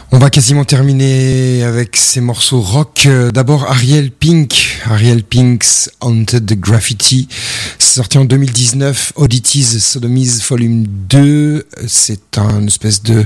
On va quasiment terminer avec ces morceaux rock. D'abord Ariel Pink's Haunted Graffiti. C'est sorti en 2019. Oddities Sodomies Volume 2. C'est une espèce de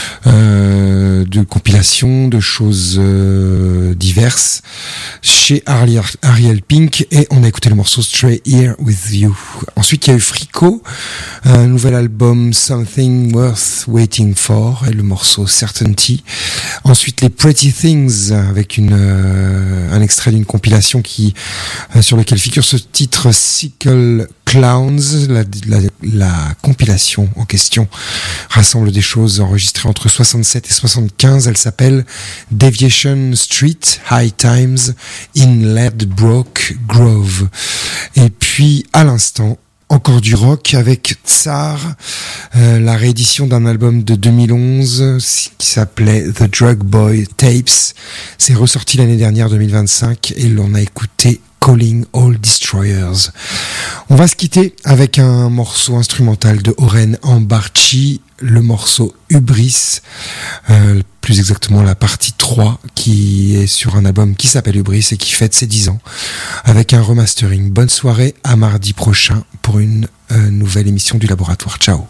compilation de choses diverses chez Ariel Pink. Et on a écouté le morceau Stray Here With You. Ensuite, il y a eu Frico, un nouvel album Something Worth Waiting For et le morceau Certainty. Ensuite, les Pretty Things avec un extrait d'une compilation sur lequel figure ce titre Sickle Clowns. La compilation en question rassemble des choses enregistrées entre 67 et 75. Elle s'appelle Deviation Street High Times in Ladbroke Grove. Et puis, à l'instant, encore du rock avec Tsar, la réédition d'un album de 2011 qui s'appelait The Drug Boy Tapes. C'est ressorti l'année dernière, 2025, et l'on a écouté Calling All Destroyers. On va se quitter avec un morceau instrumental de Oren Ambarchi, le morceau Hubris, plus exactement la partie 3, qui est sur un album qui s'appelle Hubris et qui fête ses 10 ans, avec un remastering. Bonne soirée, à mardi prochain pour une nouvelle émission du Laboratoire. Ciao.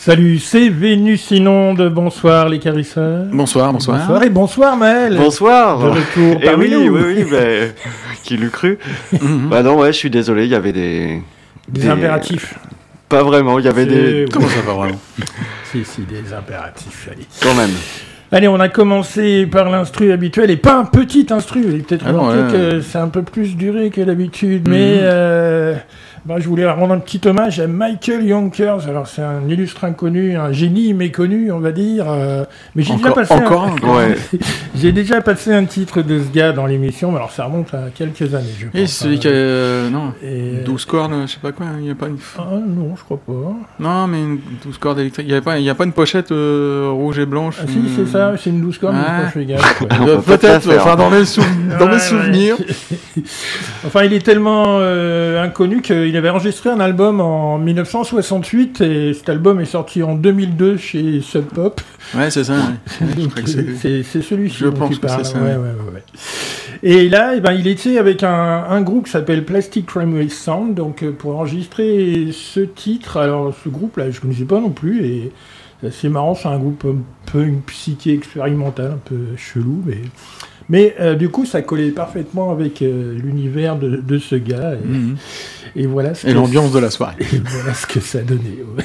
Salut, c'est Vénus Inonde. Bonsoir les carisseurs. Bonsoir. Bonsoir et bonsoir Maël. Bonsoir. De retour parmi nous. Oui, qui l'eût cru. Bah non, je suis désolé, il y avait des impératifs. Pas vraiment, il y avait des... Comment ça, pas vraiment? Si, des impératifs, allez. Quand même. Allez, on a commencé par l'instru habituel, et pas un petit instru. Vous avez peut-être remarqué que c'est un peu plus duré que d'habitude, mais je voulais rendre un petit hommage à Michael Yonkers. Alors, c'est un illustre inconnu, un génie méconnu, on va dire. Mais j'ai j'ai déjà passé un titre de ce gars dans l'émission, mais alors ça remonte à quelques années, je pense. Et celui qui a... 12 cordes, je sais pas quoi, il n'y a pas une... Ah non, je crois pas. Non, mais une 12 cordes électriques. Il n'y a pas une pochette rouge et blanche. Ah si, c'est ça, c'est une 12 cordes, mais je fais gaffe. Peut-être, enfin dans mes souvenirs. Enfin, il est tellement inconnu qu'il avait enregistré un album en 1968 et cet album est sorti en 2002 chez Sub Pop. Ouais, c'est ça. Donc, c'est celui-ci. Je pense que c'est ça. Ouais. Et là, il était avec un groupe qui s'appelle Plastic Tramway Sound, donc pour enregistrer ce titre. Alors, ce groupe-là, je ne connaissais pas non plus et c'est assez marrant. C'est un groupe un peu une psyché expérimentale, un peu chelou, mais du coup, ça collait parfaitement avec l'univers de ce gars. Et voilà. Et l'ambiance de la soirée. Et voilà ce que ça donnait. Ouais.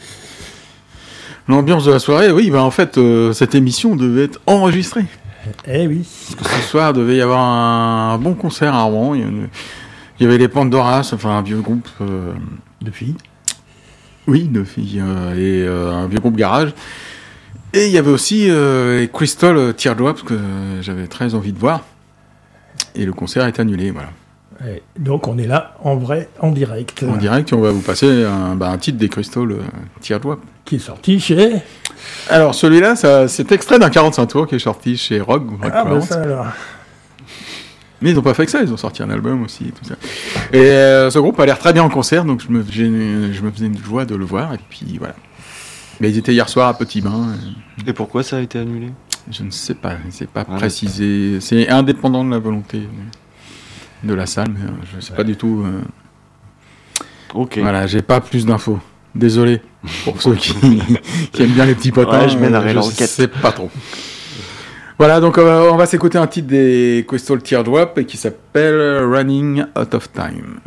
L'ambiance de la soirée, oui. En fait, cette émission devait être enregistrée. Eh oui. Parce que ce soir, il devait y avoir un bon concert à Rouen. Il y avait les Pandoras, enfin un vieux groupe... De filles. Oui, de filles. Et un vieux groupe garage. Et il y avait aussi Crystal Teardrops que j'avais très envie de voir. Et le concert est annulé, voilà. Ouais, donc on est là, en vrai, en direct. En direct, on va vous passer un titre des Crystal Teardrops. Qui est sorti chez... Alors celui-là, c'est extrait d'un 45 tours qui est sorti chez Rogue. Ça alors. Mais ils n'ont pas fait que ça, ils ont sorti un album aussi. Tout ça. Et ce groupe a l'air très bien en concert, donc je me faisais une joie de le voir. Et puis voilà. Mais ils étaient hier soir à Petit Bain. Et pourquoi ça a été annulé ? Je ne sais pas, c'est pas précisé. C'est indépendant de la volonté de la salle, mais je ne sais pas du tout. Ok. Voilà, j'ai pas plus d'infos. Désolé pour ceux qui aiment bien les petits potages. Je mènerai l'enquête. Je sais pas trop. Voilà, donc on va s'écouter un titre des Crystal Teardrop qui s'appelle Running Out of Time.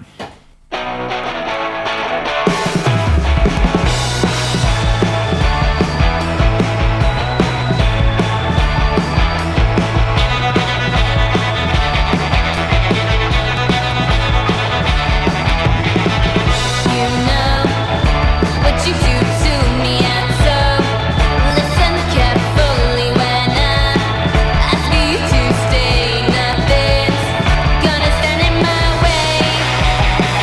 Gonna stand in my way.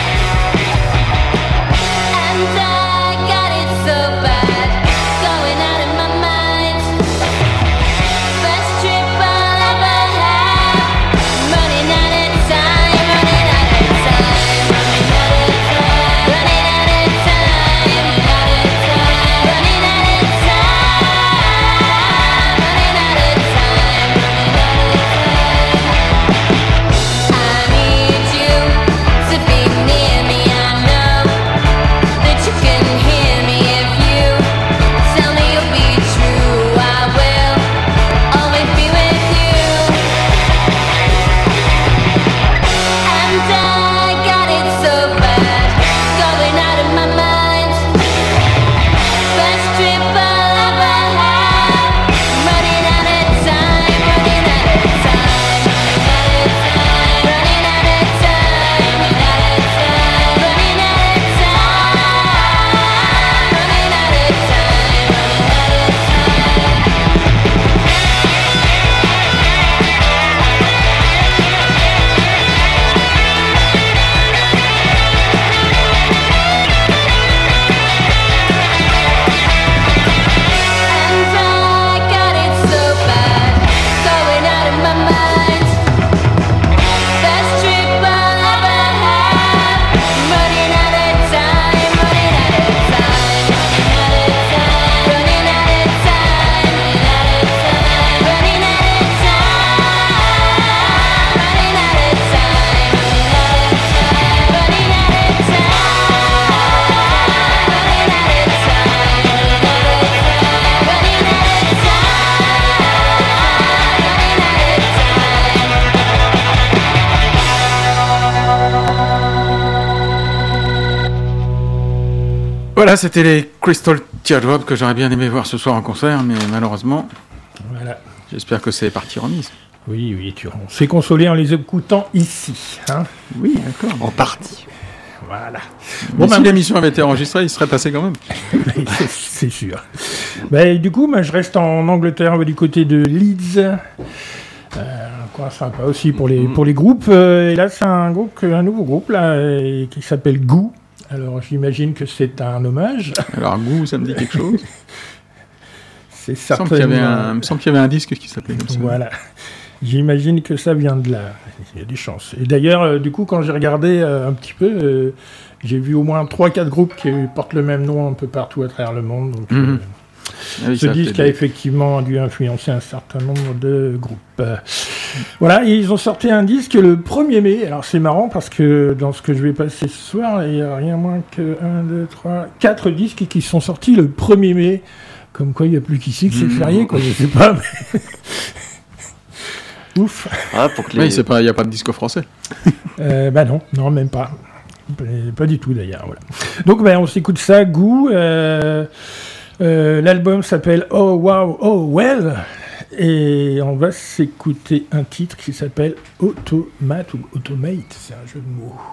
Voilà, c'était les Crystal Teardrop que j'aurais bien aimé voir ce soir en concert, mais malheureusement, Voilà. j'espère que c'est partie remise. Oui, on s'est consolé en les écoutant ici. Hein. Oui, d'accord. En partie. Voilà. Bon, si l'émission avait été enregistrée, il serait passé quand même. c'est sûr. Du coup, je reste en Angleterre, du côté de Leeds. Quoi sympa aussi pour les groupes. Et là, c'est un nouveau groupe là, qui s'appelle Goo. Alors, j'imagine que c'est un hommage. Alors, Goo, ça me dit quelque chose. C'est certainement... Il me semble qu'il y avait un disque qui s'appelait comme ça. Voilà. J'imagine que ça vient de là. Il y a des chances. Et d'ailleurs, du coup, quand j'ai regardé un petit peu, j'ai vu au moins 3-4 groupes qui portent le même nom un peu partout à travers le monde. Donc, ce disque a effectivement dû influencer un certain nombre de groupes. Voilà, et ils ont sorti un disque le 1er mai. Alors c'est marrant parce que dans ce que je vais passer ce soir, il n'y a rien moins que 4 disques qui sont sortis le 1er mai. Comme quoi, il n'y a plus qu'ici que c'est férié, quoi. Je sais pas, mais... Ouf. Ah, pour que il n'y a pas de disque français. Non, même pas. Pas du tout d'ailleurs. Voilà. Donc on s'écoute ça, Goo. L'album s'appelle Oh Wow Oh Well. Et on va s'écouter un titre qui s'appelle Automate ou Automate. C'est un jeu de mots.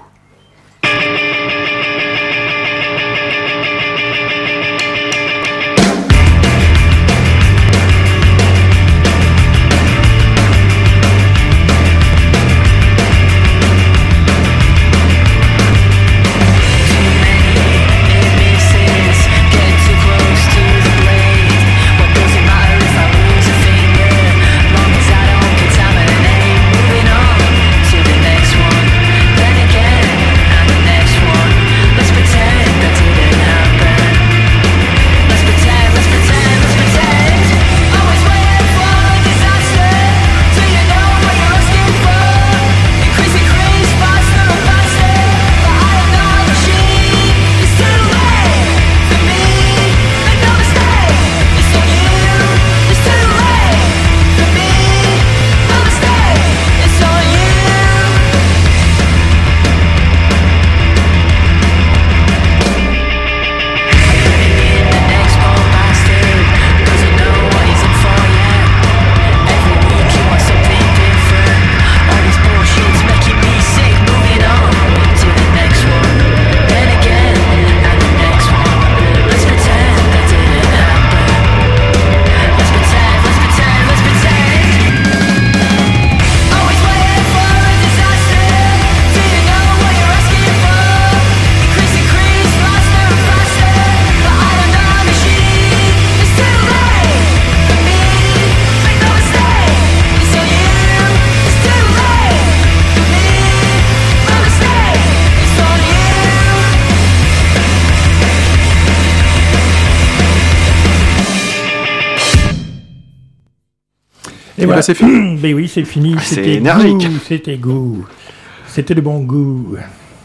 Et voilà, c'est fini. Ben oui, c'est fini. C'était énergique. C'était goût. C'était le bon goût.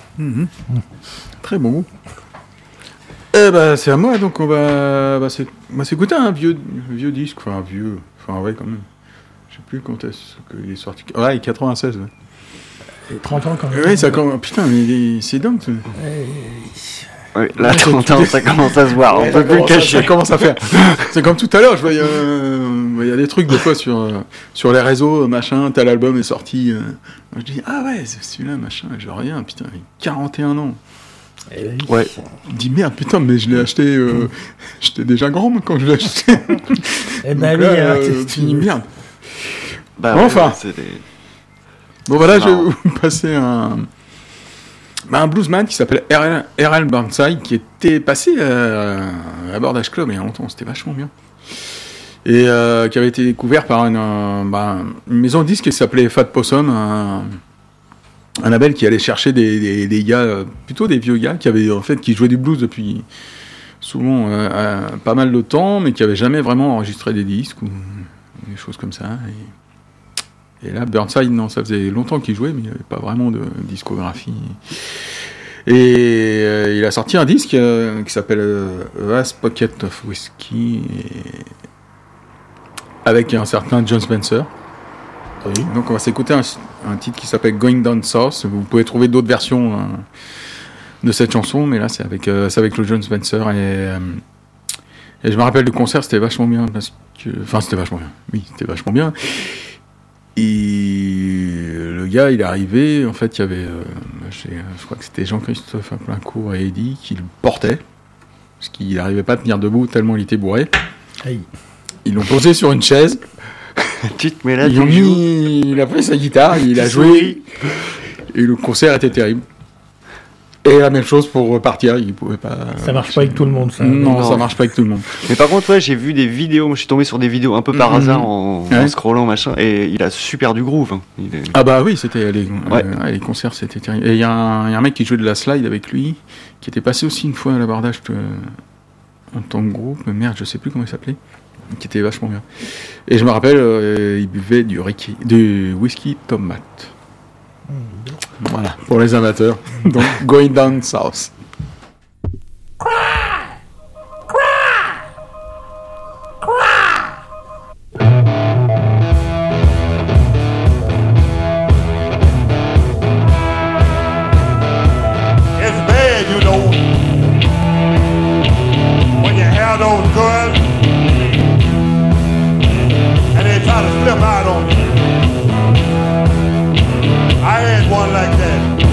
Très bon goût. C'est à moi, donc on va s'écouter un vieux disque, enfin ouais quand même. Je sais plus quand est-ce qu'il est sorti. Ouais, 96. Ouais. Et 30 ans quand même. Oui, ça commence. Putain, mais c'est dingue. Oui, là, 30 ans, ça commence à se voir. On peut plus le cacher. Ça commence à faire. C'est comme tout à l'heure, je voyais. Il y a des trucs des fois sur les réseaux, machin, tel album est sorti. Je dis, ah ouais, c'est celui-là, machin, je reviens, putain, il a 41 ans. Ouais. Je dis, merde, putain, mais je l'ai acheté. J'étais déjà grand, moi, quand je l'ai acheté. Eh ben oui, merde. Bah, bon, enfin. Ouais, bon, voilà, je vais vous passer un bluesman qui s'appelle R.L. Burnside, qui était passé à Bordage Club il y a longtemps, c'était vachement bien. Et qui avait été découvert par une maison de disques qui s'appelait Fat Possum, un label qui allait chercher des gars, plutôt des vieux gars, qui jouaient du blues depuis souvent pas mal de temps, mais qui n'avaient jamais vraiment enregistré des disques ou des choses comme ça. Et là, Burnside, non, ça faisait longtemps qu'il jouait, mais il n'y avait pas vraiment de discographie. Et il a sorti un disque qui s'appelle Vast Pocket of Whiskey, avec un certain John Spencer. Oui. Donc on va s'écouter un titre qui s'appelle Going Down South. Vous pouvez trouver d'autres versions de cette chanson, mais là c'est avec le John Spencer et je me rappelle le concert, c'était vachement bien c'était vachement bien. Oui, c'était vachement bien. Et le gars, il est arrivé, en fait, il y avait, je crois que c'était Jean-Christophe Applincourt et Eddy qui le portaient, parce qu'il n'arrivait pas à tenir debout tellement il était bourré. Aïe. Ils l'ont posé sur une chaise. Tu te mets là, il a pris sa guitare, il a joué, et le concert était terrible. Et la même chose pour repartir, il pouvait pas. Ça marche pas avec tout le monde, ça. Non, ça marche pas avec tout le monde. Mais par contre, ouais, j'ai vu des vidéos. Moi, je suis tombé sur des vidéos un peu par hasard en scrollant machin, et il a super du groove. Hein. Ah bah oui, c'était les concerts, c'était terrible. Et il y a un mec qui jouait de la slide avec lui, qui était passé aussi une fois à l'abordage en tant que groupe. Mais merde, je sais plus comment il s'appelait. Qui était vachement bien. Et je me rappelle, il buvait du whisky tomate. Voilà, pour les amateurs. Donc, Going Down South. It's bad, you know, when you have those girls and they try to slip out on you. I had one like that.